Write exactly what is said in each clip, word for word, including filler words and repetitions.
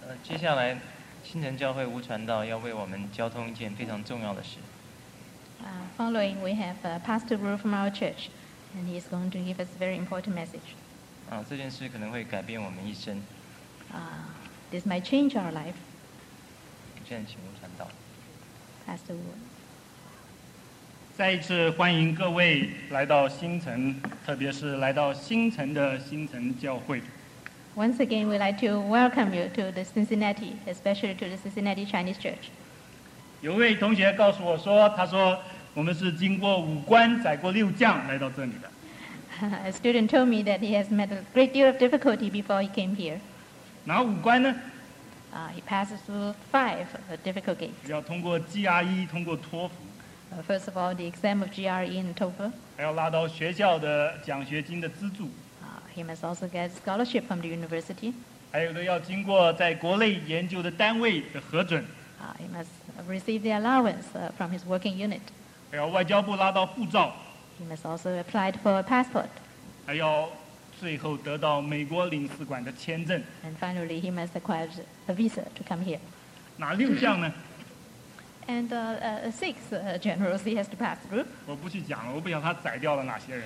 呃，接下来，新城教会吴传道要为我们交通一件非常重要的事。 Uh, following, we have uh, Pastor Wu from our church, and he's going to give us a very important message. 啊，这件事可能会改变我们一生。 Uh, this might change our life. 现在请吴传道。 Pastor Wu. 再一次欢迎各位来到新城，特别是来到新城的新城教会。 Once again, we'd like to welcome you to the Cincinnati, especially to the Cincinnati Chinese Church. 有位同学告诉我说，他说我们是经过五关斩过六将来到这里的。 A student told me that he has met a great deal of difficulty before he came here. 哪五关呢？ Uh, he passes through five uh, difficult gates. 要通过 G R E， 通过托福， Uh, first of all, the exam of G R E and TOEFL. 还要拿到学校的奖学金的资助， Uh, he must also get scholarship from the university. 还有的要经过在国内研究的单位的核准， Uh, he must receive the allowance uh, from his working unit. 还要外交部拿到护照， He must also apply for a passport. 还要最后得到美国领事馆的签证。 And finally, he must acquire a visa to come here. 哪六项呢？ And uh, uh, six uh, generals he has to pass through. 我不去讲了，我不晓得他宰掉了哪些人。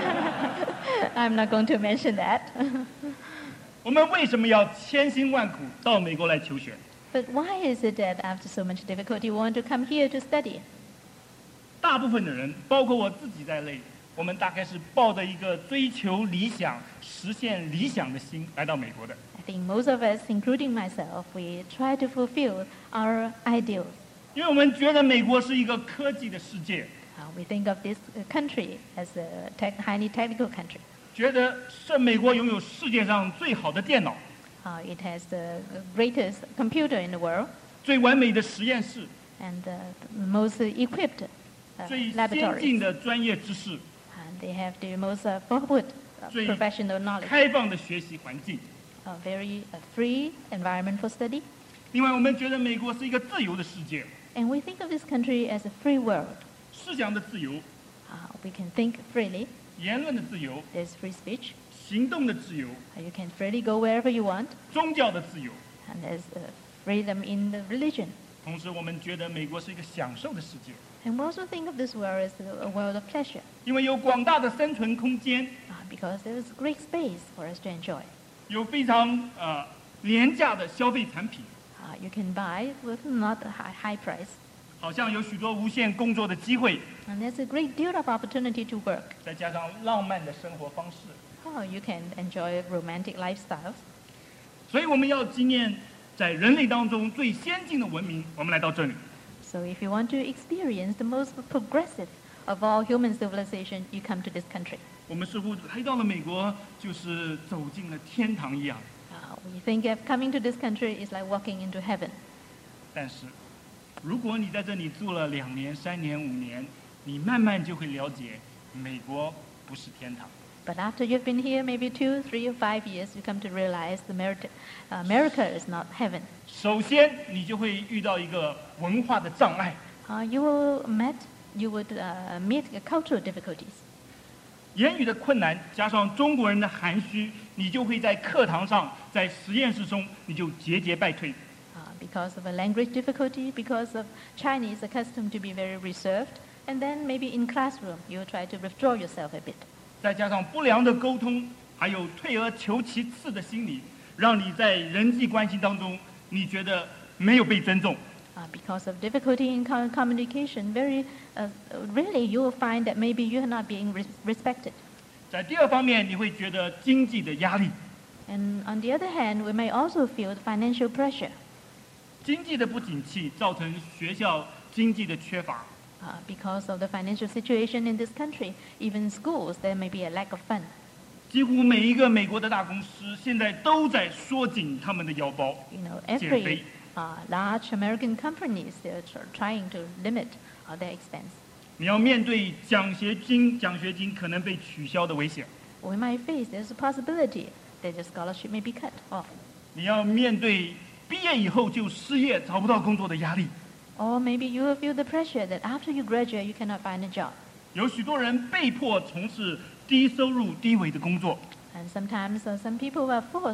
I'm not going to mention that. 我们为什么要千辛万苦到美国来求学？ But why is it that after so much difficulty, we want to come here to study? 大部分的人，包括我自己在内，我们大概是抱着一个追求理想、实现理想的心来到美国的。 I think most of us, including myself, we try to fulfill our ideals. 因为我们觉得美国是一个科技的世界， Uh, we think of this uh, country as a tech, highly technical country. 觉得是美国拥有世界上最好的电脑、 Uh, it has the greatest computer in the world 最完美的实验室、 and uh, the most equipped uh, 最先 laboratories. 进的专业知识、 And they have the most uh, forward uh, 最 professional knowledge, 开放的学习环境。 a very uh, free environment for study. 另外，我们觉得美国是一个自由的世界， And we think of this country as a free world. 思想的自由、 Uh, we can think freely. 言论的自由、 There's free speech. 行动的自由、 Uh, you can freely go wherever you want. 宗教的自由。 And there's uh, freedom in the religion. 同时，我们觉得美国是一个享受的世界， And we also think of this world as a a world of pleasure, 因为有广大的生存空间， uh, because there is great space for us to enjoy. 有非常呃廉价的消费产品， Uh, you can buy with not a high, high price. 好像有许多无限工作的机会， And there's a great deal of opportunity to work. 再加上浪漫的生活方式， Oh, you can enjoy romantic lifestyles. 所以我们要纪念在人类当中最先进的文明，我们来到这里。 So if you want to experience the most progressive of all human civilization, you come to this country. 我们似乎来到了美国，就是走进了天堂一样。 Uh, we think of coming to this country is like walking into heaven. 但是，如果你在这里住了两年、三年、五年，你慢慢就会了解，美国不是天堂。 But after you've been here maybe two, three, or five years, you come to realize the merit- uh, America is not heaven. 首先，你就会遇到一个文化的障碍， Uh, you will met, you would uh, meet cultural difficulties. 言语的困难，加上中国人的含蓄，你就会在课堂上、在实验室中，你就节节败退。 Uh, because of a language difficulty, because of Chinese accustomed to be very reserved, and then maybe in classroom you try to withdraw yourself a bit. 再加上不良的沟通，还有退而求其次的心理，让你在人际关系当中，你觉得没有被尊重。 Uh, because of difficulty in co- communication, very uh, really you will find that maybe you are not being res- respected. 在第二方面，你会觉得经济的压力， And on the other hand, we may also feel the financial pressure. 经济的不景气造成学校经济的缺乏， Uh, because of the financial situation in this country, even schools, there may be a lack of fund. 几乎每一个美国的大公司现在都在缩紧他们的腰包。 You know, 减 every 肥。 uh, large American companies, they're tr- trying to limit uh, their expense. 你要面对奖学金、奖学金可能被取消的危险， We might face there's a possibility that your scholarship may be cut off. 你要面对毕业以后就失业、找不到工作的压力。 Or maybe you will feel the pressure that after you graduate, you cannot find a job. 有许多人被迫从事低收入、低微的工作， And sometimes uh, some people are forced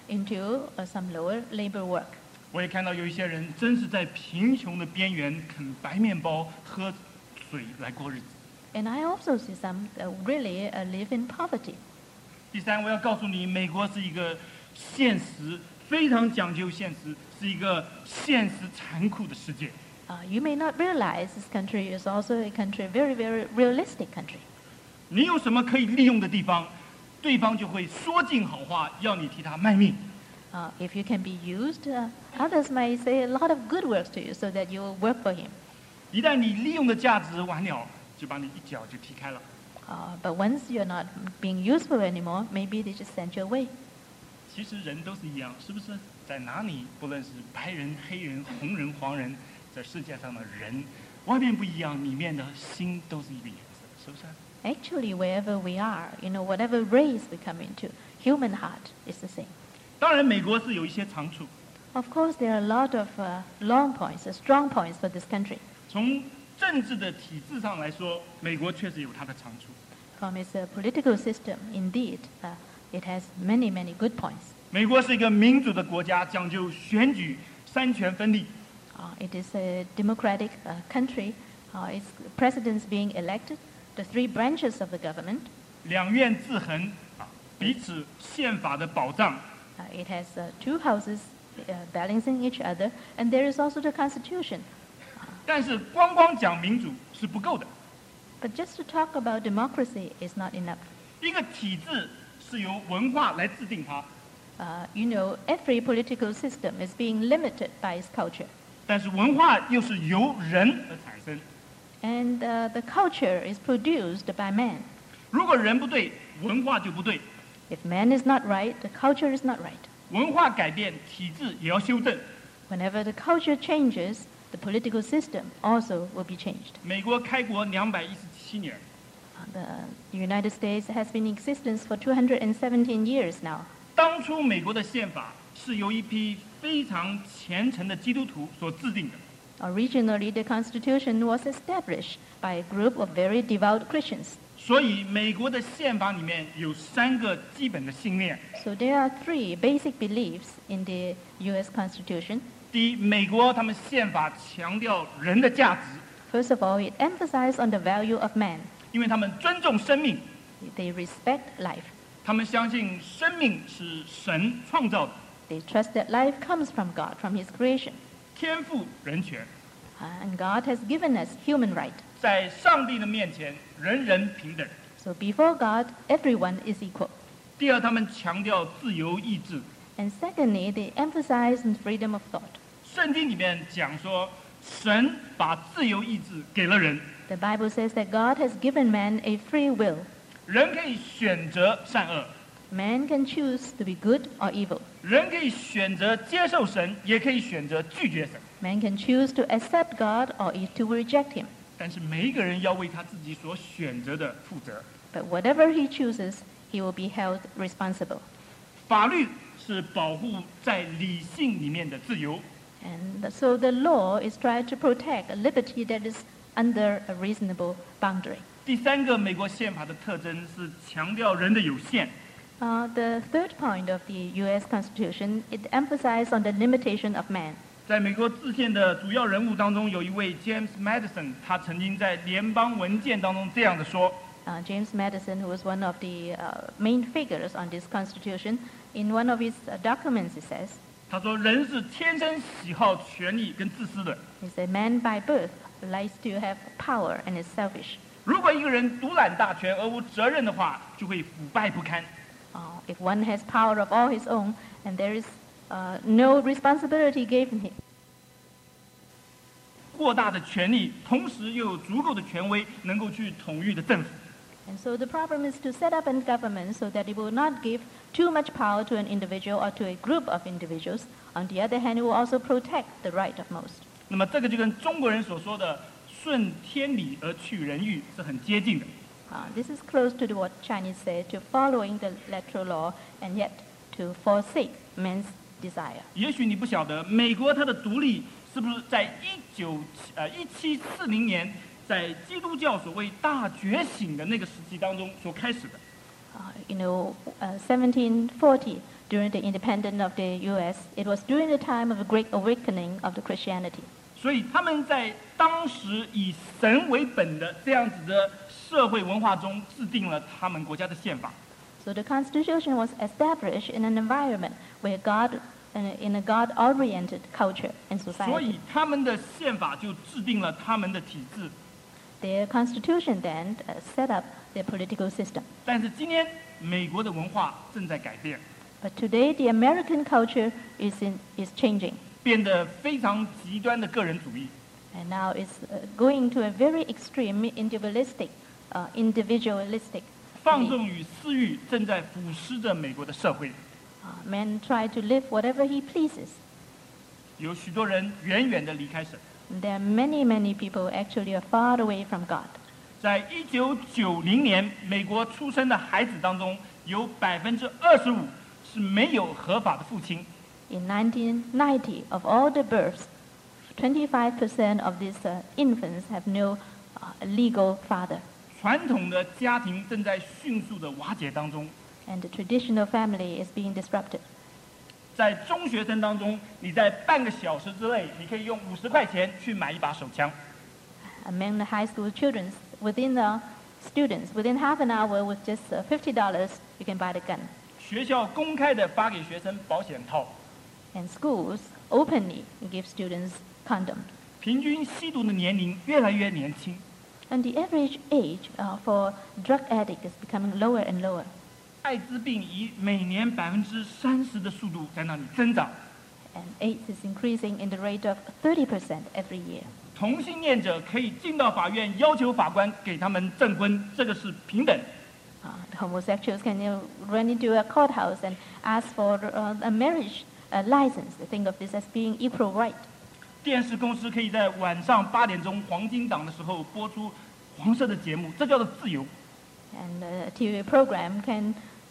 into uh, some lower labor work. 我也看到有一些人真是在贫穷的边缘啃白面包、喝水来过日子。 And I also see some uh, really uh, live in poverty. 第三，我要告诉你，美国是一个现实非常讲究现实，是一个现实残酷的世界。 Uh, you may not realize this country is also a country, very, very realistic country. 你有什么可以利用的地方，对方就会说尽好话，要你替他卖命。 Uh, if you can be used, uh, others might say a lot of good works to you so that you will work for him. 一旦你利用的价值完了，就把你一脚就踢开了。 Uh, but once you're not being useful anymore, maybe they just send you away. 其实人都是一样，是不是？在哪里，不论是白人、黑人、红人、黄人，在世界上的人，外面不一样，里面的心都是一个颜色，是不是？ Actually, wherever we are, you know, whatever race we come into, human heart is the same. 当然，美国是有一些长处。 Of course, there are a lot of uh, long points, uh, strong points for this country. 从政治的体制上来说，美国确实有它的长处。 From its uh, political system, indeed, uh, it has many, many good points. 美国是一个民主的国家，讲究选举、三权分立。 Uh, it is a democratic uh, country. Uh, its presidents being elected, the three branches of the government. 两院制衡啊，彼此宪法的保障。 Uh, it has uh, two houses uh, balancing each other, and there is also the constitution. 但是光光讲民主是不够的， But just to talk about democracy is not enough. 一个体制是由文化来制定它， Uh, you know, every political system is being limited by its culture. 但是文化又是由人而产生。 And uh, the culture is produced by man. 如果人不对，文化就不对。 If man is not right, the culture is not right. 文化改变，体制也要修正。 Whenever the culture changes, the political system also will be changed. 美国开国两百一十七年， Uh, the United States has been in existence for two hundred seventeen years now. 当初美国的宪法是由一批非常虔诚的基督徒所制定的。 Originally, the Constitution was established by a group of very devout Christians. 所以，美国的宪法里面有三个基本的信念。 So there are three basic beliefs in the U S Constitution. 第一，美国他们宪法强调人的价值， First of all, it emphasizes on the value of man. 因为他们尊重生命， They respect life. 他们相信生命是神创造的， They trust that life comes from God, from His creation. 天赋人权， Uh, and God has given us human right. 在上帝的面前人人平等。 So before God, everyone is equal. 第二，他们强调自由意志。 And secondly, they emphasize on freedom of thought. 圣经里面讲说，神把自由意志给了人， The Bible says that God has given man a free will. 人可以选择善恶， Man can choose to be good or evil. 人可以选择接受神，也可以选择拒绝神。 Man can choose to accept God or to reject Him. 但是每一个人要为他自己所选择的负责。 But whatever he chooses, he will be held responsible. 法律是保护在理性里面的自由， And so the law is trying to protect a liberty that is under a reasonable boundary. 第三个美国宪法的特征是强调人的有限。 Uh, the third point of the U S Constitution, it emphasizes on the limitation of man. 在美国制宪的主要人物当中，有一位 James Madison， 他曾经在联邦文件当中这样的说： Uh, James Madison, who was one of the uh, main figures on this Constitution, in one of his uh, documents he says, 他说人是天生喜好权力跟自私的。 he said, man by birth likes to have power and is selfish. 如果一个人独揽大权而无责任的话，就会腐败不堪。 Uh, if one has power of all his own and there is uh, no responsibility given him, 过大的权力，同时又有足够的权威，能够去统御的政府。 and so the problem is to set up a government so that it will not give too much power to an individual or to a group of individuals. On the other hand, it will also protect the right of most. 那么这个就跟中国人所说的“顺天理而去人欲”是很接近的。 Uh, this is close to the, what Chinese say, to following the natural law and yet to forsake man's desire. 也许你不晓得，美国它的独立是不是在一九呃一七四零年，在基督教所谓大觉醒的那个时期当中所开始的？ Uh, you know, uh, seventeen forty, during the independence of the U S. It was during the time of the great awakening of the Christianity. 所以他们在当时以神为本的这样子的社会文化中，制定了他们国家的宪法。 So the Constitution was established in an environment where God, in a God-oriented culture and 所 society. 以他们的宪法就制定了他们的体制。 Their constitution then uh, set up their political system. 但是今天美国的文化正在改变， But today the American culture is, in, is changing. 变得非常极端的个人主义。 And now it's uh, going to a very extreme individualistic, uh, individualistic. 放纵与私欲正在腐蚀着美国的社会， Uh, man try to live whatever he pleases. 有许多人远远的离开神。 And there are many, many people actually are far away from God. 在一九九零年，美国出生的孩子当中，有百分之二十五是没有合法的父亲。 In nineteen ninety, of all the births, twenty-five percent of these uh, infants have no uh, legal father. 传统的家庭正在迅速的瓦解当中。 And the traditional family is being disrupted. 在中学生当中，你在半个小时之内，你可以用五十块钱去买一把手枪。 Among the high school children, within the students, within half an hour with just uh, fifty dollars, you can buy the gun. 学校公开的发给学生保险套， And schools openly give students condoms. 平均吸毒的年龄越来越年轻。 And the average age uh, for drug addict is becoming lower and lower. 艾滋病以每年百分之三十的速度在那里增长。 And AIDS is increasing in the rate of thirty percent every year. 同性恋者可以进到法院，要求法官给他们证婚，这个是平等。 Uh, the homosexuals can uh, run into a courthouse and ask for uh, a marriage uh, license. They think of this as being equal right. 电视公司可以在晚上八点钟黄金档的时候播出黄色的节目，这叫做自由。 And a T V program can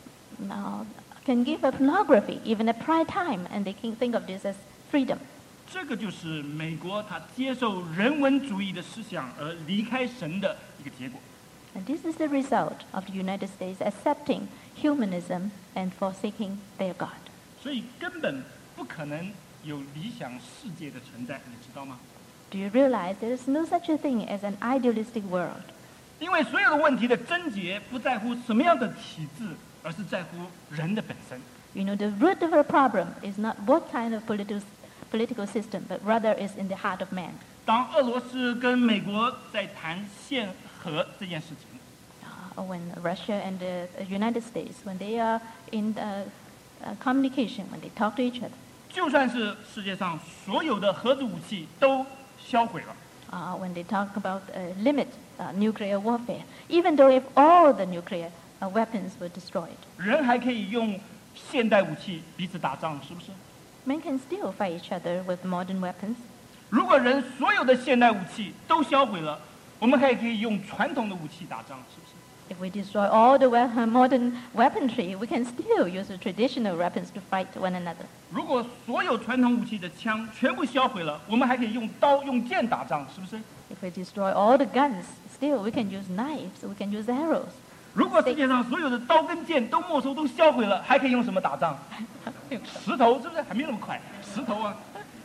now can give a pornography even at prime time, and they can think of this as freedom. 这个就是美国他接受人文主义的思想而离开神的一个结果。 And this is the result of the United States accepting humanism and forsaking their God. 所以根本不可能有理想世界的存在，你知道吗？ Do you realize there is no such a thing as an idealistic world? 因为所有的问题的症结不在乎什么样的体制，而是在乎人的本身。 You know, the root of a problem is not what kind of political political system, but rather is in the heart of man. 当俄罗斯跟美国在谈限核这件事情， Uh, when Russia and the uh, United States, when they are in uh, uh, communication, when they talk to each other, 就算是世界上所有的核子武器都销毁了， uh, when they talk about uh, limit uh, nuclear warfare, even though if all the nuclear uh, weapons were destroyed, 人还可以用现代武器彼此打仗，是不是？ men can still fight each other with modern weapons. 如果人所有的现代武器都销毁了，我们还可以用传统的武器打仗，是不是？ If we destroy all the we- uh, modern weaponry, we can still use the traditional weapons to fight one another. 如果所有传统武器的枪全部销毁了，我们还可以用刀、用剑打仗，是不是？ If we destroy all the guns, still we can use knives, we can use arrows. 如果世界上所有的刀跟剑都没收、都销毁了，还可以用什么打仗？石头是不是？还没那么快，石头啊！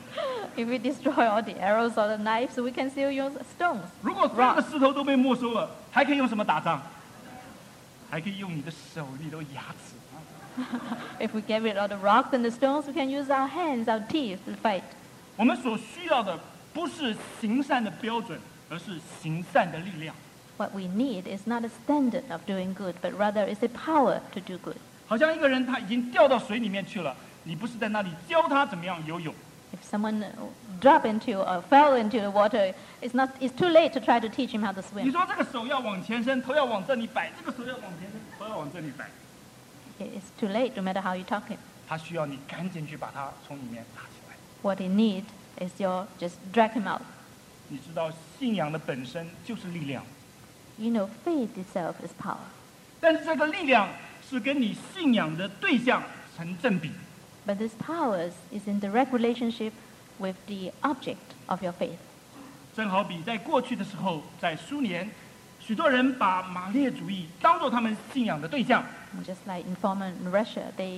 If we destroy all the arrows or the knives, we can still use stones. 如果所有的石头都被没收了，还可以用什么打仗？还可以用你的手、你的牙齿啊！ If we get rid of the rocks and the stones, we can use our hands, our teeth to fight. 我们所需要的不是行善的标准，而是行善的力量。 What we need is not a standard of doing good, but rather is a power to do good. 好像一个人他已经掉到水里面去了，你不是在那里教他怎么样游泳， If someone uh, drop into or fell into the water, it's not. It's too late to try to teach him how to 你 swim. 说这个手要往前伸，头要往这里摆，这个手要往前伸，头要往这里摆， It's too late, no matter how you talk him. 他需要你赶紧去把他从里面拿起来。 What he need is your just drag him out. 你知道信仰的本身就是力量， You know, faith itself is power. 但是这个力量是跟你信仰的对象成正比。 But this power is in direct relationship with the object of your faith. 正好比在过去的时候，在苏联，许多人把马列主义当作他们信仰的对象， Just like in former Russia, they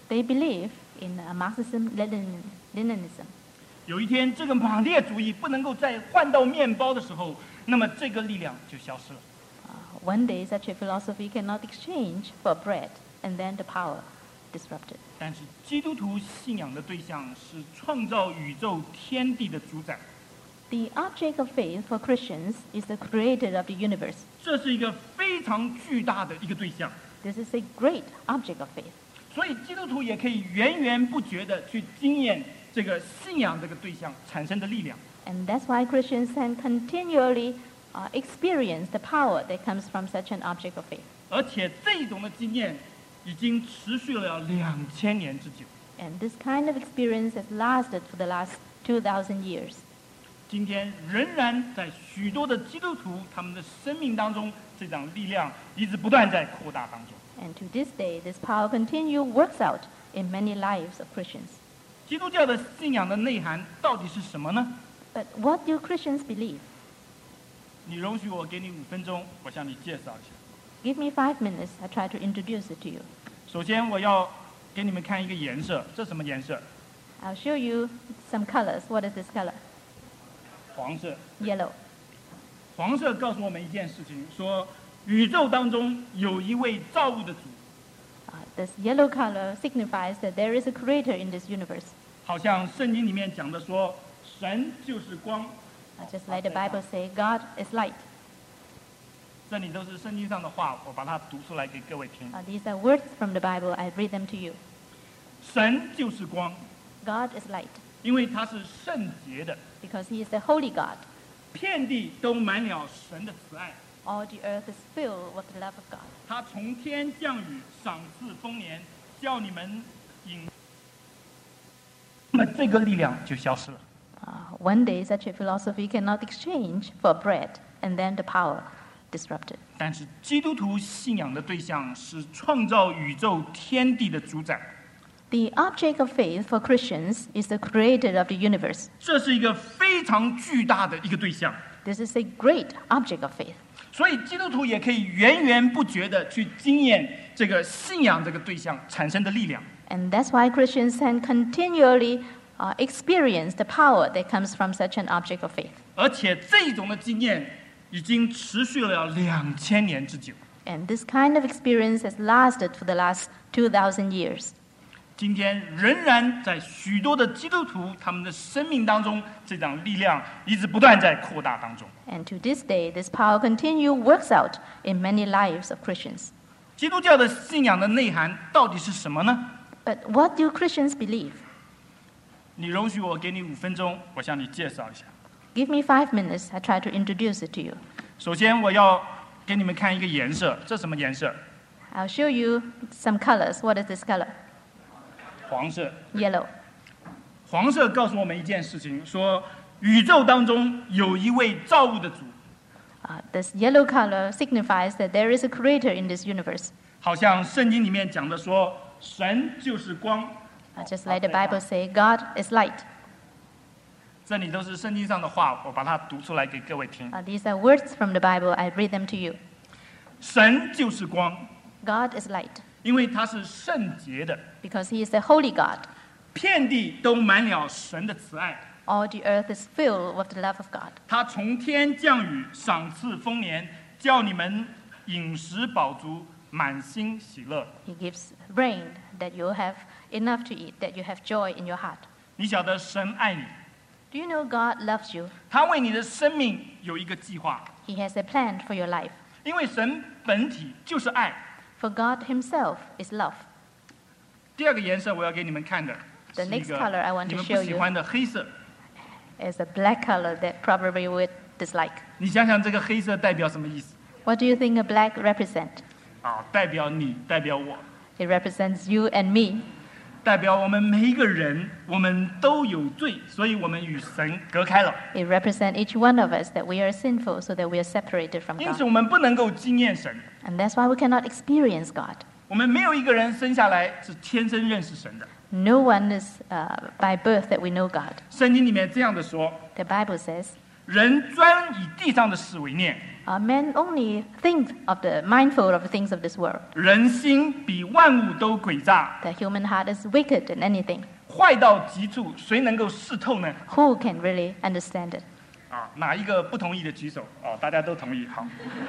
They believe in uh, Marxism, Lenin, Leninism. 有一天，这个马列主义不能够再换到面包的时候，那么这个力量就消失了。 Uh, one day, such a philosophy cannot exchange for bread, and then the power disrupted. 但是基督徒信仰的对象是创造宇宙天地的主宰， The object of faith for Christians is the creator of the universe. 这是一个非常巨大的一个对象。 This is a great object of faith. 所以基督徒也可以源源不绝的去经验这个信仰这个对象产生的力量。 And that's why Christians can continually uh, experience the power that comes from such an object of faith. 而且这种的经验已经持续了两千年之久。 And this kind of experience has lasted for the last two thousand years. 今天仍然在许多的基督徒他们的生命当中，这种力量一直不断在扩大当中。 And to this day, this power continue works out in many lives of Christians. 基督教的信仰的内涵到底是什么呢？ But what do Christians believe? 你容许我给你五分钟，我向你介绍一下。 Give me five minutes, I try to introduce it to you. 首先，我要给你们看一个颜色，这什么颜色？ I'll show you some colors. What is this color? 黄色。 Yellow. 黄色告诉我们一件事情，说宇宙当中有一位造物的主， Uh, this yellow color signifies that there is a creator in this universe. 好像圣经里面讲的说，神就是光。 Uh, just like the Bible says, God is light. 这里都是圣经上的话，我把它读出来给各位听。 Uh, these are words from the Bible. I read them to you. 神就是光， God is light 因为他是圣洁的， because he is the holy God. 遍地都满了神的慈爱。 All the earth is filled with the love of God. 他从天降雨，赏赐丰年，叫你们饮。那么这个力量就消失了。 Uh, one day, such a philosophy cannot exchange for bread, and then the power disrupted. 但是基督徒信仰的对象是创造宇宙天地的主宰， The object of faith for Christians is the creator of the universe. 这是一个非常巨大的一个对象。 This is a great object of faith. 所以基督徒也可以源源不绝的去经验这个信仰这个对象产生的力量。 And that's why Christians can continually uh, experience the power that comes from such an object of faith. 而且这种的经验已经持续了两千年之久。 And this kind of experience has lasted for the last two thousand years. 今天仍然在许多的基督徒他们的生命当中，这种力量一直不断在扩大当中。 And to this day, this power continue works out in many lives of Christians. 基督教的信仰的内涵到底是什么呢？ But what do Christians believe? 你容许我给你五分钟，我向你介绍一下。 Give me five minutes, I try to introduce it to you. 首先，我要给你们看一个颜色，这什么颜色？ I'll show you some colors. What is this color? 黄色。 Yellow. 黄色告诉我们一件事情，说宇宙当中有一位造物的主， Uh, this yellow color signifies that there is a creator in this universe. 好像圣经里面讲的说，神就是光。 Uh, just like the Bible says, God is light. 这里都是圣经上的话，我把它读出来给各位听。 Uh, these are words from the Bible. I read them to you. 神就是光， God is light 因为他是圣洁的， because he is the holy God. 遍地都满了神的慈爱。 All the earth is filled with the love of God. 他从天降雨，赏赐丰年，叫你们饮食饱足，满心喜乐。 He gives rain that you have enough to eat, that you have joy in your heart. 你晓得神爱你， Do you know God loves you? 他为你的生命有一个计划， He has a plan for your life. 因为神本体就是爱。 For God himself is love. 第二个颜色我要给你们看的 The 是一 next color I 个 want 你 to 们 show 不喜 you 欢的黑色。 is a black color that probably you would dislike. 你想想这个黑色代表什么意思？ What do you think a black represent? 啊，代表你，代表我， It represents you and me. 代表我们每一个人，我们都有罪，所以我们与神隔开了。 It represents each one of us that we are sinful so that we are separated from 因此， God. 我们不能够经验神。 And that's why we cannot experience God. 我们没有一个人生下来是天生认识神的。 No one is uh, by birth that we know God. 圣经里面这样的说： The Bible says, 人专以地上的事为念， Uh, men only think of the mindful of the things of this world. 人心比万物都诡诈， The human heart is wicked in anything. 坏到极处，谁能够识透呢？ Who can really understand it? 啊，哪一个不同意的举手？哦，大家都同意。好，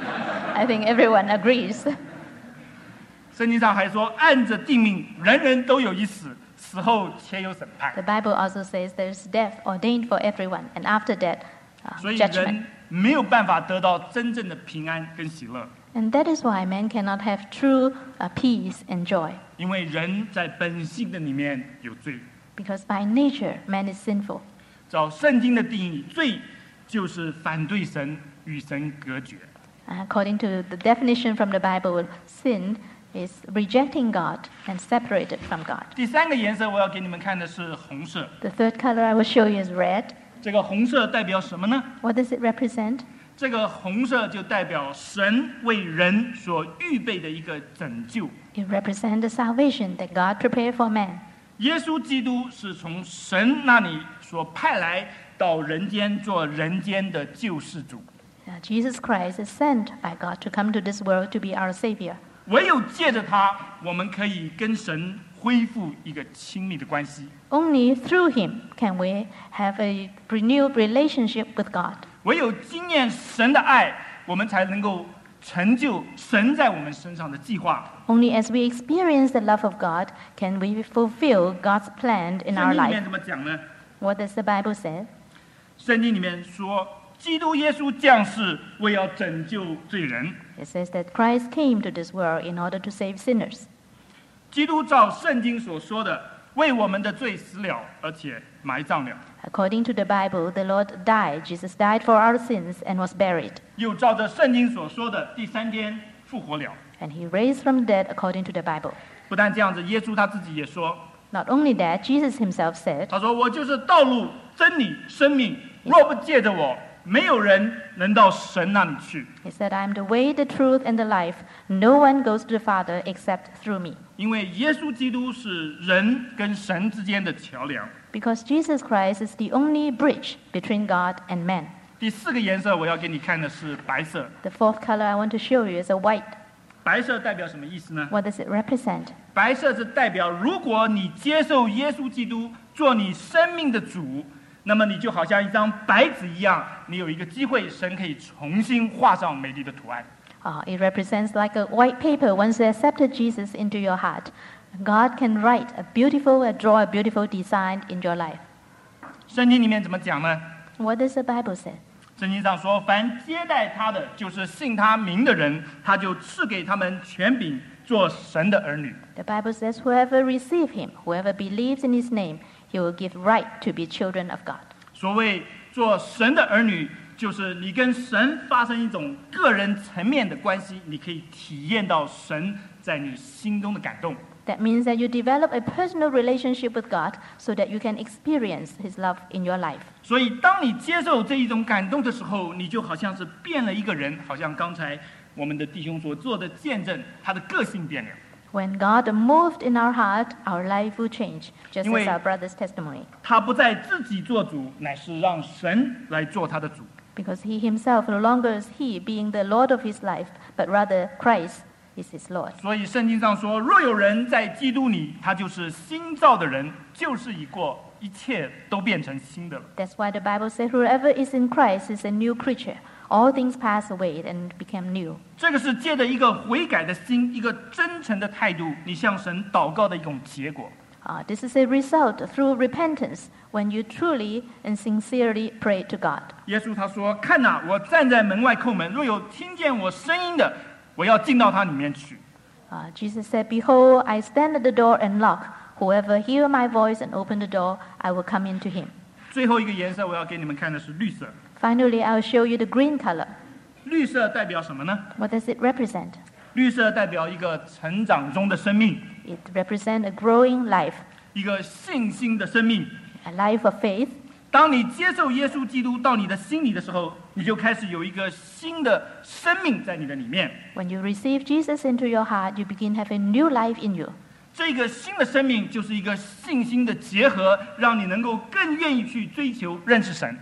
I think everyone agrees. 圣经上还说，按着定命，人人都有一死，死后且有审判。 The Bible also says there's death ordained for everyone, and after that, uh, 所以 judgment. 人没有办法得到真正的平安跟喜乐， And that is why man cannot have true uh, peace and joy, 因为人在本性的里面有罪。 because by nature man is sinful. 照圣经的定义，罪就是反对神，与神隔绝。 According to the definition from the Bible, sin is rejecting God and separated from God. 第三个颜色我要给你们看的是红色， The third color I will show you is red. 这个红色代表什么呢？ What does it represent? 这个红色就代表神为人所预备的一个拯救。 It represents the salvation that God prepared for man. 耶稣基督是从神那里所派来到人间做人间的救世主。 Uh, Jesus Christ is sent by God to come to this world to be our Savior. 唯有借着他，我们可以跟神恢复一个亲密的关系。 Only through him can we have a renewed relationship with God. 唯有经验神的爱，我们才能够成就神在我们身上的计划。 Only as we experience the love of God can we fulfill God's plan in 圣 our 经里面 life. 怎么讲呢？ What does the Bible say? 圣经里面说，基督耶稣降世，为要拯救罪人。 It says that Christ came to this world in order to save sinners. 基督照圣经所说的，为我们的罪死了，而且埋葬了， According to the Bible, the Lord died. Jesus died for our sins and was buried. 又照着圣经所说的，第三天复活了。 And he raised from the dead according to the Bible. 不但这样子，耶稣他自己也说， Not only that, Jesus himself said, 他说：“我就是道路、真理、生命，若不借着我，没有人能到神那里去。 He said, I am the way, the truth, and the life. No one goes to the Father except through me. 因为耶稣基督是人跟神之间的桥梁。” Because Jesus Christ is the only bridge between God and man. 第四个颜色我要给你看的是白色。 The fourth color I want to show you is a white. 白色代表什么意思呢？ What does it represent? 白色是代表，如果你接受耶稣基督做你生命的主，那么你就好像一张白纸一样，你有一个机会，神可以重新画上美丽的图案。 Uh, it represents like a white paper. Once you accepted Jesus into your heart, God can write a beautiful, uh, draw a beautiful design in your life. 圣经里面怎么讲呢？ What does the Bible say? 圣经上说，凡接待他的，就是信他名的人，他就赐给他们权柄，做神的儿女。 The Bible says, whoever receives him, whoever believes in his name, he will give right to be children of God. 所谓做神的儿女，就是你跟神发生一种个人层面的关系，你可以体验到神在你心中的感动。 That means that you develop a personal relationship with God so that you can experience his love in your life. 所以，当你接受这一种感动的时候，你就好像是变了一个人，好像刚才我们的弟兄所做的见证，他的个性变了。 When God moved in our heart, our life will change, just 因为 as our brother's testimony. 他不再自己做主，乃是让神来做他的主。 Because he himself no longer is he being the Lord of his life, but rather Christ is his Lord. 所以圣经上说，若有人在基督里，他就是新造的人，旧事已过，一切都变成新的了。 That's why the Bible says, whoever is in Christ is a new creature. All things pass away and become new. 这个是借着一个悔改的心，一个真诚的态度，你向神祷告的一种结果。 Uh, this is a result through repentance when you truly and sincerely pray to God. 耶稣他说：“看哪，我站在门外叩门，若有听见我声音的，我要进到他里面去。” Uh, Jesus said, Behold, I stand at the door and knock. Whoever hear my voice and open the door, I will come into him. 最后一个颜色我要给你们看的是绿色。 Finally, I will show you the green color. 绿色代表什么呢？ What does it represent? 绿色代表一个成长中的生命， It represents a growing life, 一个信心的生命。 a life of faith. 当你接受耶稣基督到你的心里的时候，你就开始有一个新的生命在你的里面。 When you receive Jesus into your heart, you begin to have a new life in you. 这个新的生命就是一个信心的结合，让你能够更愿意去追求认识神。 Uh,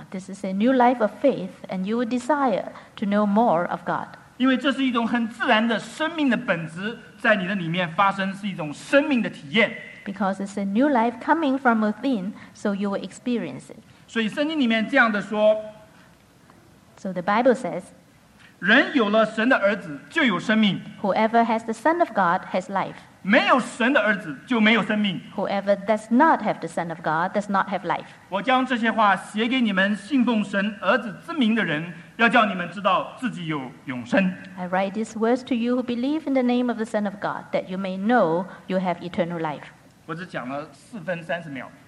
this is a new life of faith, and you will desire to know more of God. 因为这是一种很自然的生命的本质，在你的里面发生，是一种生命的体验。 Because it's a new life coming from within, so you will experience it. 所以圣经里面这样的说， So the Bible says, 人有了神的儿子，就有生命； whoever has the Son of God has life. 没有神的儿子，就没有生命。 Whoever does not have the Son of God does not have life. 我将这些话写给你们信奉神儿子之名的人，要叫你们知道自己有永生。 I write these words to you who believe in the name of the Son of God, that you may know you have eternal life. 我只讲了四分三十秒，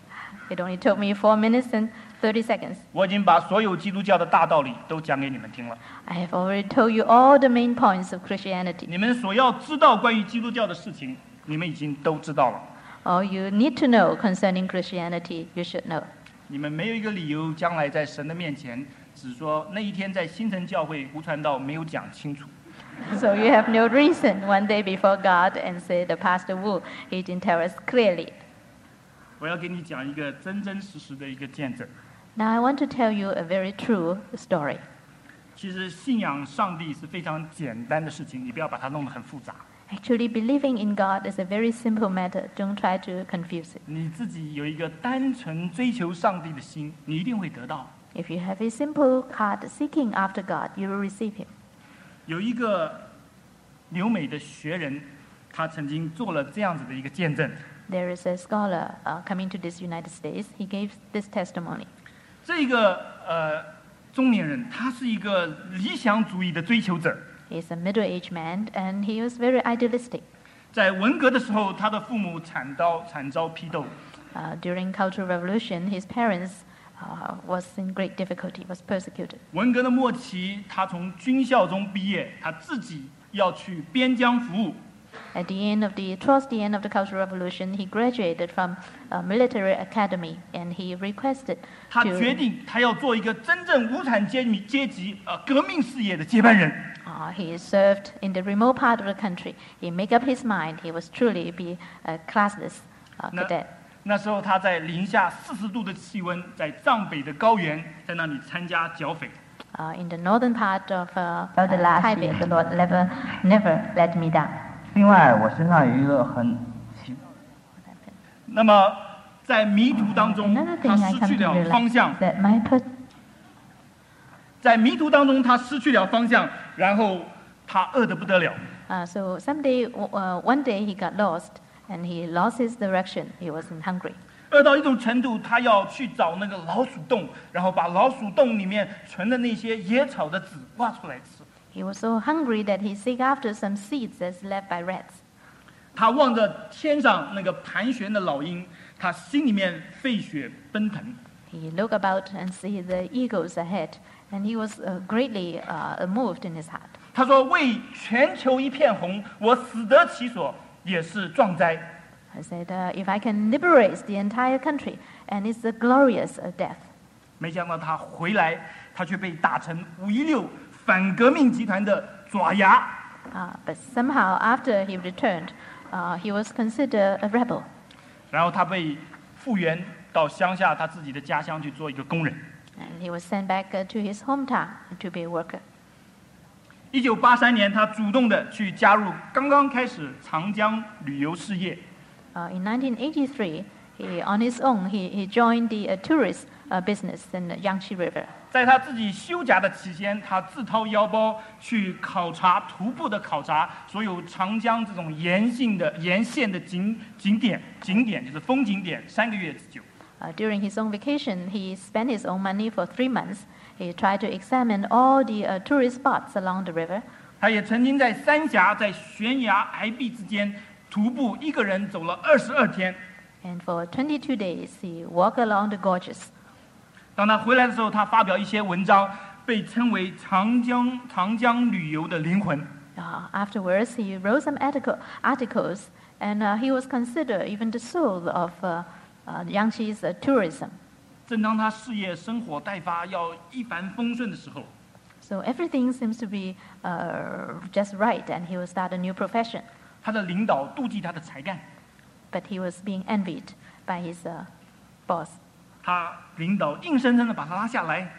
It only took me four minutes and thirty seconds. 我已经把所有基督教的大道理都讲给你们听了。 I have already told you all the main points of Christianity. 你们所要知道关于基督教的事情，你们已经都知道了。 All you need to know concerning Christianity, you should know. 你们没有一个理由将来在神的面前只说那一天在新城教会胡传道没有讲清楚。 So you have no reason one day before God and say the Pastor Wu, he didn't tell us clearly. 我要给你讲一个真真实实的一个见证。 Now I want to tell you a very true story. 其实信仰上帝是非常简单的事情，你不要把它弄得很复杂。 Actually, believing in God is a very simple matter. Don't try to confuse it. 你自己有一个单纯追求上帝的心，你一定会得到。 If you have a simple heart seeking after God, you will receive Him. 有一个留美的学人，他曾经做了这样子的一个见证。 There is a scholar uh, coming to this United States. He gave this testimony. 这个呃中年人，他是一个理想主义的追求者。 He's a middle-aged man, and he was very idealistic. 在文革的时候，他的父母惨遭惨遭批斗。 Uh, during Cultural Revolution, his parents uh, was in great difficulty, was persecuted. 文革的末期，他从军校中毕业，他自己要去边疆服务。 At the end of the, towards the end of the Cultural Revolution, he graduated from a military academy, and he requested 他决 to. 定，他要做一个真正无产阶级阶级呃革命事业的接班人。 Uh, he served in the remote part of the country. He made up his mind he was truly be a classless uh, 那 cadet. 那时候他在零下四十度的气温，在藏北的高原，在那里参加剿匪。 Uh, in the northern part of uh, Over the uh, last Taipei. year, the Lord never, never let me down. 另外，我身上有一个很奇， 那么在迷途当中， Another 他 thing I 失 come 去 to 了方 realize 向 is。that my per- 在迷途当中，他失去了方向，然后他饿得不得了。 Uh, so someday, w- uh, one day he got lost, and he lost his direction. He was in hungry. 饿到一种程度，他要去找那个老鼠洞，然后把老鼠洞里面存的那些野草的籽挖出来吃。 He was so hungry that he seek after some seeds that's left by rats. 他望着天上那个盘旋的老鹰，他心里面沸血奔腾。 He looked about and see the eagles ahead, and he was uh, greatly uh, moved in his heart. 他说：“为全球一片红，我死得其所，也是壮哉。” I said, uh, if I can liberate the entire country, and it's a glorious uh, death. 没想到他回来，他却被打成五一六反革命集团的爪牙。 Uh, but somehow, after he returned, uh, he was considered a rebel. 然后他被复员到乡下他自己的家乡去做一个工人。 And he was sent back uh, to his hometown to be a worker. 一九八三年，他主动的去加入刚刚开始长江旅游事业。 Uh, in nineteen eighty-three, he, on his own, he, he joined the uh, tourist uh, business in the Yangtze River. 在他自己休假的期间，他自掏腰包去考察徒步的考察所有长江这种沿性的沿线的景景点景点就是风景点三个月之久。 Uh, during his own vacation, he spent his own money for three months. He tried to examine all the uh, tourist spots along the river. 他也曾经在三峡在悬崖崖壁之间徒步，一个人走了二十二天。 And for twenty-two days, he walked along the gorges. 当他回来的时候，他发表一些文章，被称为长江长江旅游的灵魂。 Uh, afterwards, he wrote some article, articles, and uh, he was considered even the soul of uh, uh, Yangtze's uh, tourism. 正当他事业生活待发，要一帆风顺的时候， So everything seems to be uh, just right, and he will start a new profession. 他的领导妒忌他的才干， But he was being envied by his uh, boss. 他领导硬生生的把他拉下来，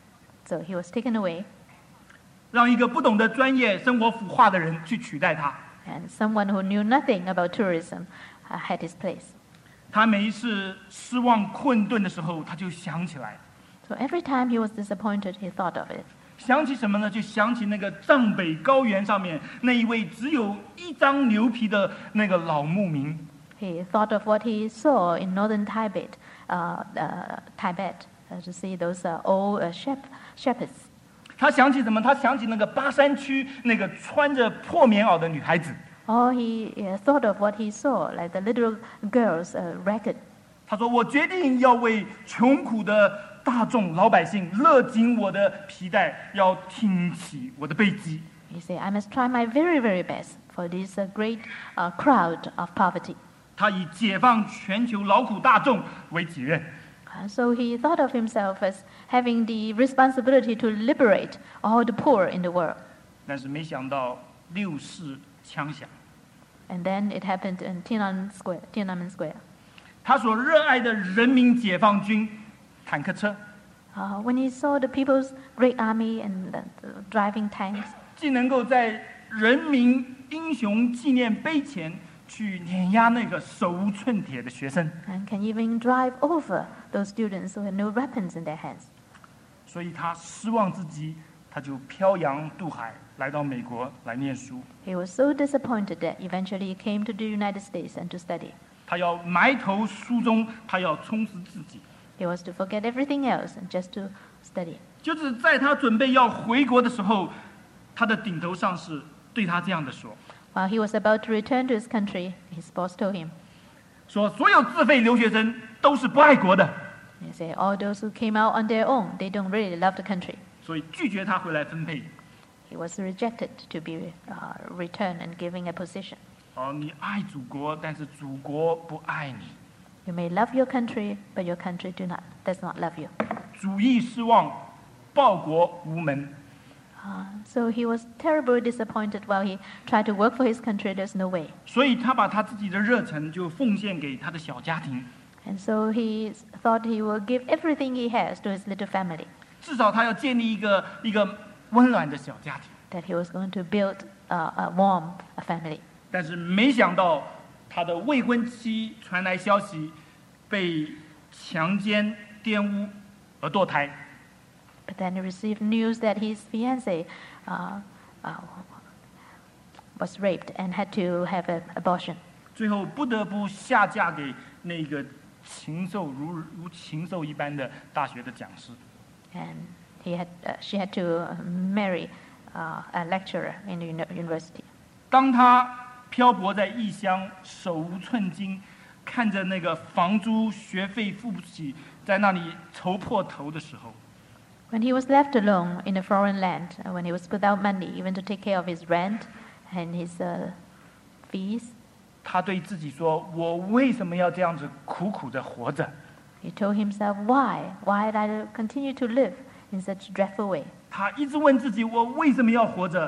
So he was taken away, 让一个不懂得专业生活腐化的人去取代他。 and someone who knew nothing about tourism uh, had his place. 他每一次失望困顿的时候，他就想起来， So every time he was disappointed, he thought of it. 想起什么呢？就想起那个藏北高原上面那一位只有一张牛皮的那个老牧民。 He thought of what he saw in northern Tibet, uh, uh, Tibet, uh, to see those uh, old uh, shep shepherds. 他想起什么？他想起那个巴山区那个穿着破棉袄的女孩子。 Or he uh, thought of what he saw, like the little girls uh, ragged. 他说：“我决定要为穷苦的大众老百姓勒紧我的皮带，要挺起我的背脊。” He said, I must try my very, very best for this uh, great uh, crowd of poverty. 他以解放全球劳苦大众为己任。 Uh, so he thought of himself as having the responsibility to liberate all the poor in the world. 但是没想到六四枪响， And then it happened in Tiananmen Square. Tiananmen Square. 他所热爱的人民解放军坦克车， Uh, when he saw the People's Great Army and the, the driving tanks, 既能够在人民英雄纪念碑前去碾压那个手无寸铁的学生， and can even drive over those students who had no weapons in their hands. 所以他失望之极，他就漂洋渡海来到美国来念书。 He was so disappointed that eventually he came to the United States and to study. 他要埋头书中，他要充实自己。 He was to forget everything else and just to study. 就是在他准备要回国的时候，他的顶头上司对他这样的说： While he was about to return to his country, his boss told him, 说所有自费留学生都是不爱国的， he said, all those who came out on their own, they don't really love the country. 所以拒绝他回来分配。 He was rejected to be uh, returned and given a position. 哦，你爱祖国，但是祖国不爱你， You may love your country, but your country do not, does not love you. 主义失望，报国无门。 Uh, so he was terribly disappointed while he tried to work for his country. There's no way. 所以他把他自己的热忱就奉献给他的小家庭， And so he thought he will give everything he has to his little family, 至少他要建立一个一个温暖的小家庭。 that he was going to build uh, a warm a family. 但是没想到，他的未婚妻传来消息，被强奸、玷污而堕胎。 But then he received news that his fiancée uh, uh, was raped and had to have an abortion. 最后不得不下嫁给那个禽兽如如禽兽一般的大学的讲师。 And he had, uh, she had to uh, marry uh, a lecturer in the uni- university. 当他漂泊在异乡，手无寸金，看着那个房租、学费付不起，在那里愁破头的时候， When he was left alone in a foreign land, uh, when he was without money even to take care of his rent and his uh, fees, 他对自己说：“我为什么要这样子苦苦的活着？ he told himself, why? Why did I continue to live in such a dreadful way? 他一直问自己：我为什么要活着？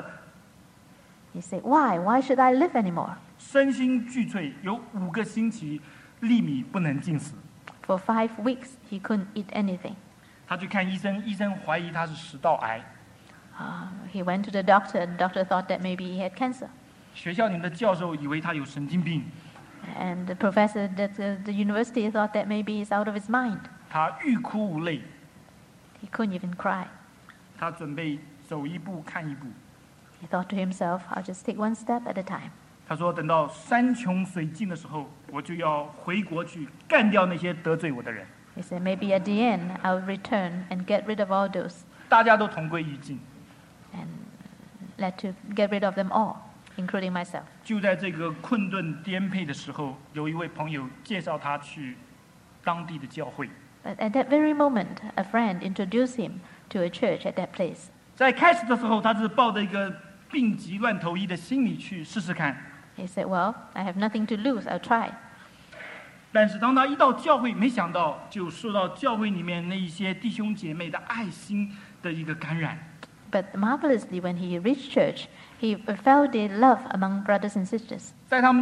He said, why? Why should I live anymore? 身心俱碎，有五个星期粒米不能进食。 For five weeks, he couldn't eat anything. 他去看医生，医生怀疑他是食道癌。 Uh, he went to the doctor, and the doctor thought that maybe he had cancer. 学校里面的教授以为他有神经病， And the professor at the, the university thought that maybe he's out of his mind. 他欲哭无泪， He couldn't even cry. 他准备走一步看一步。 He thought to himself, I'll just take one step at a time. 他说：“等到山穷水尽的时候，我就要回国去干掉那些得罪我的人。 He said, maybe at the end, I'll return and get rid of all those 大家都同归于尽。 and let to get rid of them all, including myself. ” 就在这个困顿颠沛的时候，有一位朋友介绍他去当地的教会。 But at that very moment, a friend introduced him to a church at that place. 在开始的时候，他是抱着一个病急乱投医的心理去试试看。 He said, well, I have nothing to lose, I'll try. 但是当他一到教会，没想到就受到教会里面那一些弟兄姐妹的爱心的一个感染。 But marvelously, when he reached church, he felt the love among brothers and sisters. 在他们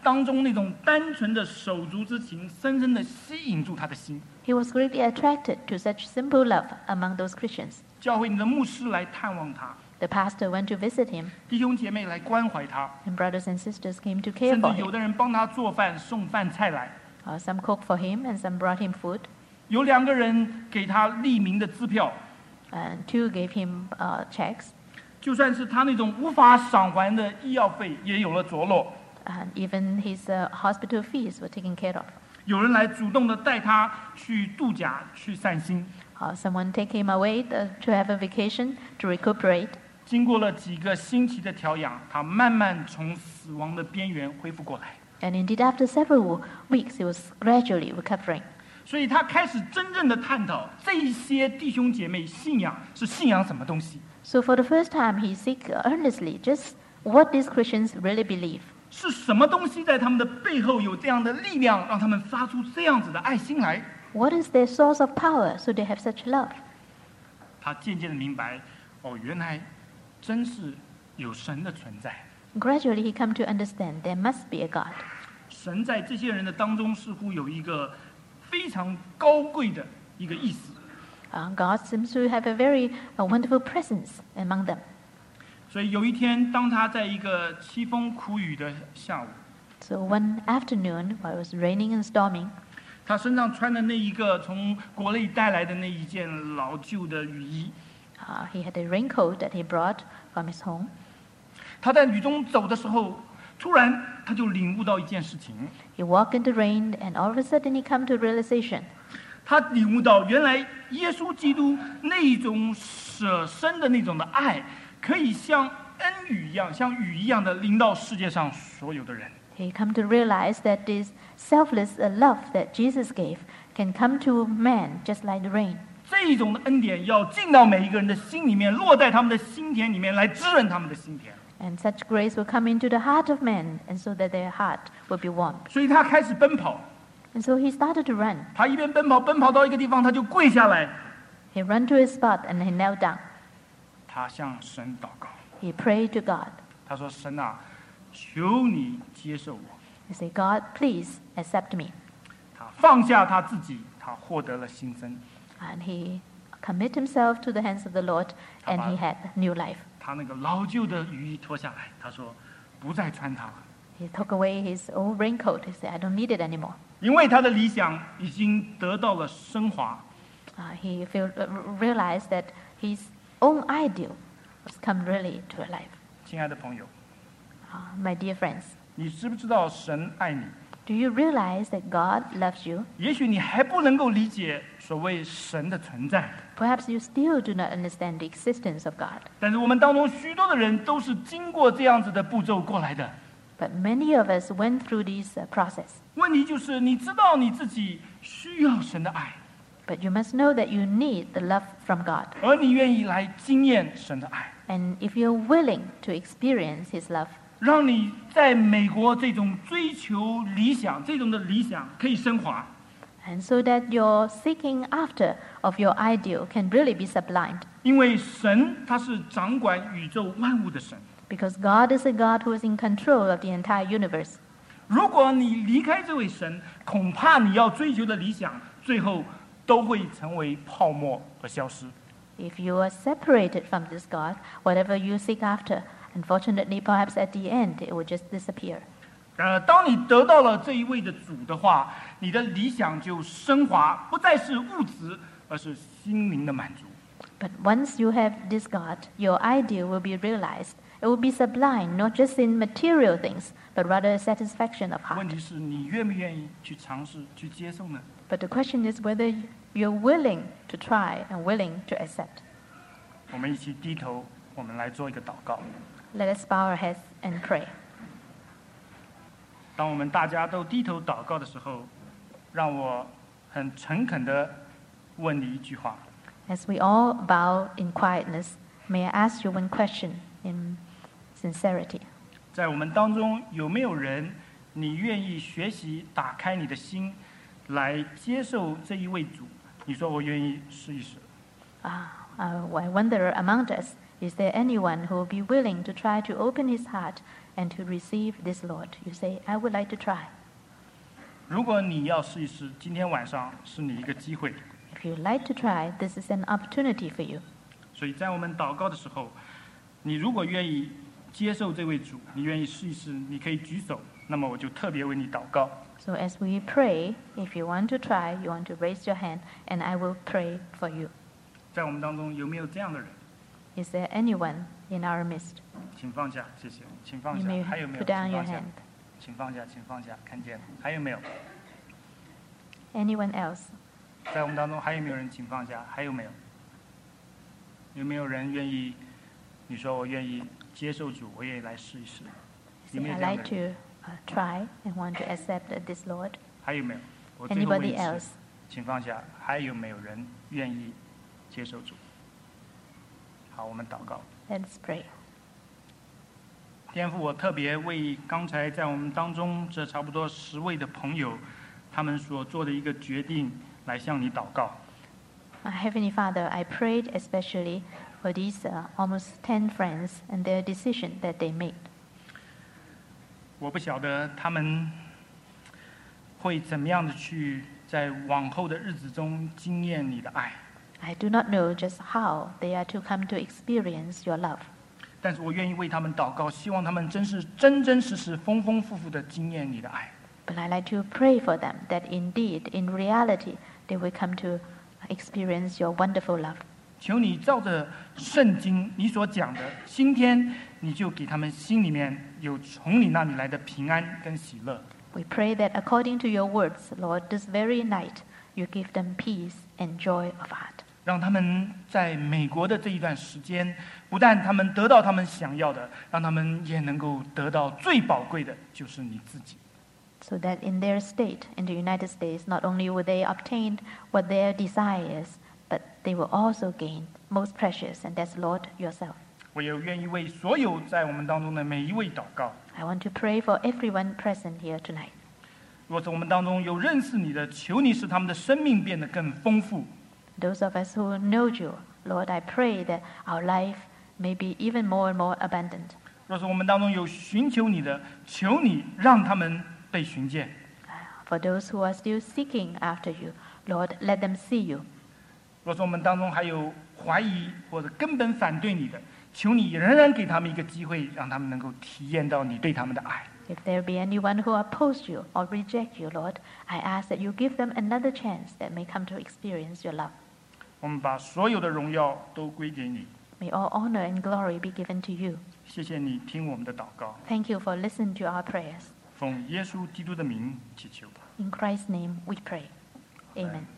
当中那种单纯的手足之情，深深的吸引住他的心。 He was greatly attracted to such simple love among those Christians. 教会里的牧师来探望他， The pastor went to visit him, 弟兄姐妹来关怀他， and brothers and sisters came to care 甚至 for 有 him. 的人帮他做饭送饭菜来， Uh, some cooked for him, and some brought him food, 有两个人给他立名的支票， and two gave him uh, checks, 就算是他那种无法偿还的医药费也有了着落。 and even his uh, hospital fees were taken care of. 有人来主动的带他去度假、去散心。 Uh, someone take him away uh, to have a vacation, to recuperate. 经过了几个星期的调养，他慢慢从死亡的边缘恢复过来。 And indeed, after several weeks, he was gradually recovering. 所以他开始真正的探讨这一些弟兄姐妹信仰是信仰什么东西， So for the first time, he seek earnestly just what these Christians really believe. 是什么东西在他们的背后有这样的力量，让他们发出这样子的爱心来。 What is their source of power so they have such love? 他渐渐的明白，哦，原来真是有神的存在。 Gradually, he come to understand there must be a God. 神在这些人的当中似乎有一个非常高贵的一个意思。 Uh, God seems to have a very uh, wonderful presence among them. 所以有一天，当他在一个凄风苦雨的下午， So one afternoon, while it was raining and storming, 他身上穿的那一个从国内带来的那一件老旧的雨衣， uh, he had a raincoat that he brought from his home. 他在雨中走的时候，突然他就领悟到一件事情， He walked in the rain, and all of a sudden he come to a realization. 他领悟到原来耶稣基督那一种舍身的那种的爱，可以像恩雨一样，像雨一样的淋到世界上所有的人。 He come to realize that this selfless uh, love that Jesus gave can come to man just like the rain. 这一种的恩典要进到每一个人的心里面，落在他们的心田里面，来滋润他们的心田。 And such grace will come into the heart of man, and so that their heart will be warmed. 所以他开始奔跑， And so he started to run. 他一边奔跑，奔跑到一个地方，他就跪下来， He ran to his spot and he knelt down. 他向神祷告。 He prayed to God. 他说：“神啊，求你接受我。 He said, God, please accept me. ” 他放下他自己，他获得了新生。 And he commit himself to the hands of the Lord, and he had new life. 他那个老旧的雨衣脱下来，他说：“不再穿它了， He took away his old raincoat. He said, I don't need it anymore. 因为他的理想已经得到了升华。 Uh, he feel, uh, realized that his own ideal was come really to life. ” 亲爱的朋友， Uh, my dear friends, 你知不知道神爱你？ do you realize that God loves you? 也许你还不能够理解所谓神的存在， Perhaps you still do not understand the existence of God. 但是我们当中许多的人都是经过这样子的步骤过来的。 But many of us went through this uh, process. 问题就是，你知道你自己需要神的爱， But you must know that you need the love from God. 而你愿意来经验神的爱， And if you're willing to experience His love, 让你在美国这种追求理想、这种的理想可以升华。 and so that your seeking after of your ideal can really be sublimed. 因为神他是掌管宇宙万物的神。 Because God is a God who is in control of the entire universe. 如果你离开这位神，恐怕你要追求的理想，最后都会成为泡沫而消失。 If you are separated from this God, whatever you seek after, unfortunately, perhaps at the end, it will just disappear. 然而，当你得到了这一位的主的话，你的理想就升华，不再是物质，而是心灵的满足。 But once you have this God, your ideal will be realized. It will be sublime, not just in material things, but rather a satisfaction of 问 heart. 题是你愿不愿意去尝试、去接受呢？ But the question is whether you're willing to try and willing to accept. 我们一起低头，我们来做一个祷告。 Let us bow our heads and pray. 当我们大家都低头祷告的时候，让我很诚恳地问你一句话： As we all bow in quietness, may I ask you one question in sincerity? 在我们当中有没有人，你愿意学习打开你的心，来接受这一位主？你说我愿意试一试。 Uh, uh, I wonder among us, Is there anyone who will be willing to try to open his heart and to receive this Lord? You say, I would like to try. 如果你要试一试，今天晚上是你一个机会。 If you'd like to try, this is an opportunity for you. 所以在我们祷告的时候，你如果愿意接受这位主，你愿意试一试，你可以举手，那么我就特别为你祷告。 So as we pray, if you want to try, you want to raise your hand, and I will pray for you. 在我们当中有没有这样的人？ Is there anyone in our midst? 请放下，谢谢。请放 You 下， may 还有没有？ put down 请 your 放下 hand. 请放下，请放下，看见还有没有？ Anyone else? 在我们当中还有没有人？请放下，还有没有？有没有人愿意？你说我愿意接受主，我愿意来试一试。有 Say, 没有 I'd 这样 like 的人？ to uh, try and want to accept this Lord. 还有没有？我最后问一 Anybody else? 次，请放下，还有没有人愿意接受主？好，我们祷告。 Let's pray. 天父，我特别为刚才在我们当中这差不多十位的朋友，他们所做的一个决定来向你祷告。 Uh, Heavenly Father, I prayed especially for these uh, almost ten friends and their decision that they made. 我不晓得他们会怎么样的去在往后的日子中经验你的爱， I do not know just how they are to come to experience your love. 但是我愿意为他们祷告，希望他们真是真真实实、丰丰富富的经验你的爱。 But I like to pray for them that indeed, in reality, they will come to experience your wonderful love. 求你照着圣经你所讲的，今天你就给他们心里面有从你那里来的平安跟喜乐。 We pray that according to your words, Lord, this very night you give them peace and joy of heart. 让他们在美国的这一段时间，不但他们得到他们想要的，让他们也能够得到最宝贵的，就是你自己。 So that in their state, in the United States, not only will they obtain what their desire is, but they will also gain most precious, and that's Lord yourself. 我也愿意为所有在我们当中的每一位祷告。 I want to pray for everyone present here tonight. 若在我们当中有认识你的，求你使他们的生命变得更丰富。 Those of us who know you, Lord, I pray that our life may be even more and more abundant. 若是我们当中有寻求你的，求你让他们被寻见。 For those who are still seeking after you, Lord, let them see you. 若是我们当中还有怀疑或者根本反对你的，求你仍然给他们一个机会，让他们能够体验到你对他们的爱。 If there be anyone who oppose you or reject you, Lord, I ask that you give them another chance that may come to experience your love. 我们把所有的荣耀都归给你。 May all honor and glory be given to you. 谢谢你听我们的祷告， Thank you for listening to our prayers. 奉耶稣基督的名祈求。 In Christ's name we pray. Amen.